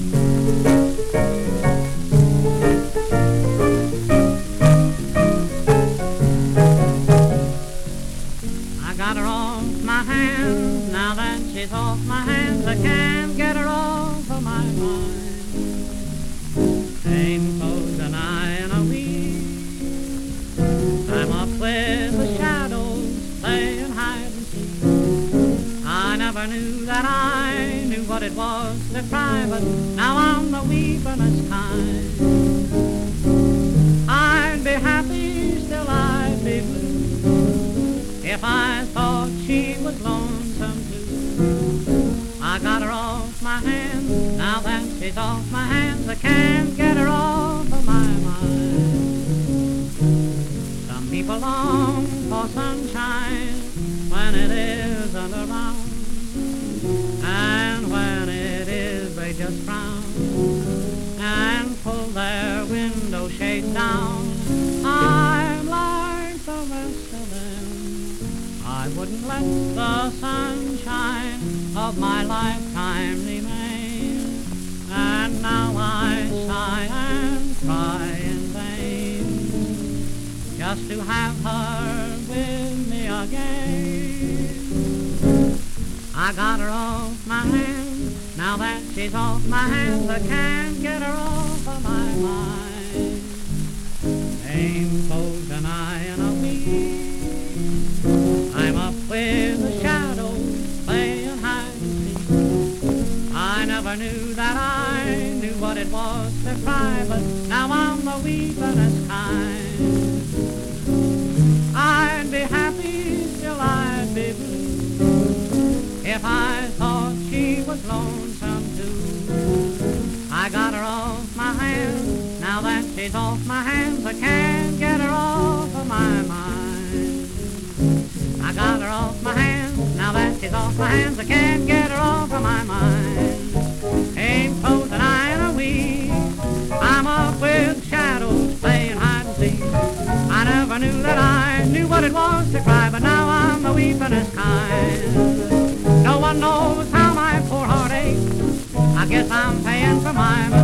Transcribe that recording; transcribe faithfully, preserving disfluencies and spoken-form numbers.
I got her off my hands, now that she's off my hands, I can't get her off of my mind. Same clothes and I in a week, I'm up with the shadows, playing hide and seek. I never knew that I knew what it was to cry, but now I'm the weepin'est kind. I'd be happy, still I'd be blue, if I thought she was lonesome too. I got her off my hands, now that she's off my hands, I can't get her off of my mind. Some people long for sunshine when it isn't around, and when it is they just frown and pull their window shades down. I'm like the rest of them, I wouldn't let the sunshine of my lifetime remain, and now I sigh and cry in vain, just to have her with me again. I got her off my hands, now that she's off my hands, I can't get her off of my mind. Same clothes and I in a week, I'm up with the shadows, playing hide and seek. I never knew that I knew what it was to cry, but now I'm the weepin'est kind. I'd be happy, still I'd be blue, if I thought she was lonesome too. I got her off my hands, now that she's off my hands, I can't get her off of my mind. I got her off my hands, now that she's off my hands, I can't get her off of my mind. Ain't clothes and I in a week, I'm up with shadows, playing hide and seek. I never knew that I knew what it was to cry, but now I'm the weepin'est kind. No one knows how my poor heart aches, I guess I'm paying for my